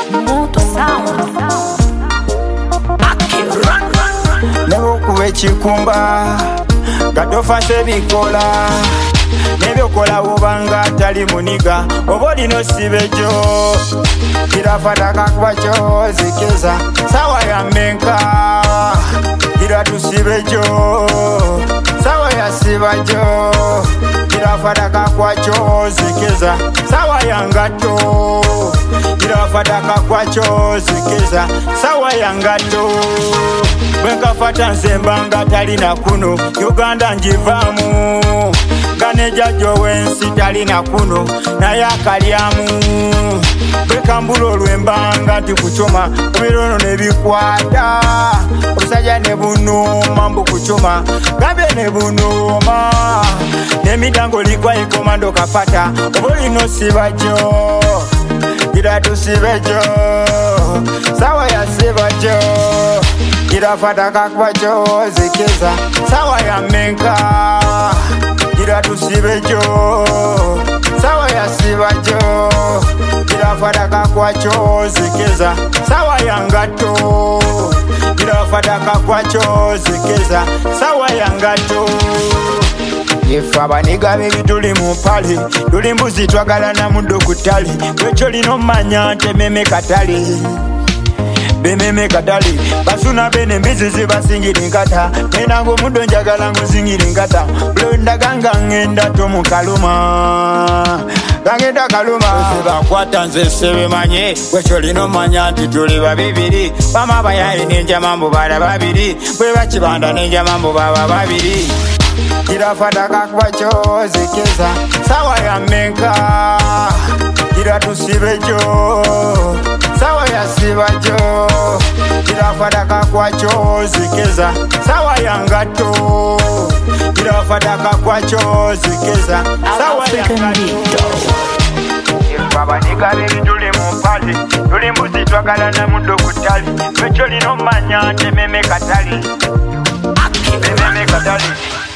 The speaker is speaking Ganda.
Moto Sound. Nebo kuwe chikumba gatofa sebikola nebyokola wobanga tali muniga obodi no sibejo kirafataka kwacho zikeza sawa ya menka kira tusibejo sawa ya sibajo kirafataka kwacho zikeza sawa ya ngato kirafataka kwacho zikeza sawa ya ngato bwenkafata nzembanga talina kuno Uganda njivamu ganeja jowensi talina kuno naye akalyamu bwekambula olwembanga nti kucoma obirono nebikwata obusajja ne bunuma mbu kucoma gambye ne bunuma nemidango ligwa ikomando kafata oba olina osibajo gira tusibejo sawa ya sibajo gira fataka kwacho zikeza sawa ya menka gira tusibejo sawa ya sibajo gira fataka kwacho zikeza sawa ya ngato gira fataka kwacho zikeza sawa ya ngato Ife abaniga bebi tuli mupali tuli mbuzi twagalana muddo kutali kwecho lino manya tememe katali bememe katali basuna bene mbizi zibasingiri nkata menango muddo njagala nguzingiri nkata blonda ganga ngenda tomukaluma gangenda kaluma bakwata nze sebe manye kwecho lino manya nti tuli babibiri bama bayayi ninja mambo bala babiri bwe bakibanda ninja mambo baba babiri gira fataka kwacho zikeza sawa ya menka gira tusibejo sawa ya sibajo gira fataka kwacho zikeza sawa ya ngato gira fataka kwacho zikeza sawa ya ngato baba nikabebi tuli mupali tuli mbuzi twagalana muddo kutali kwecho lino manya tememe katali tememe katali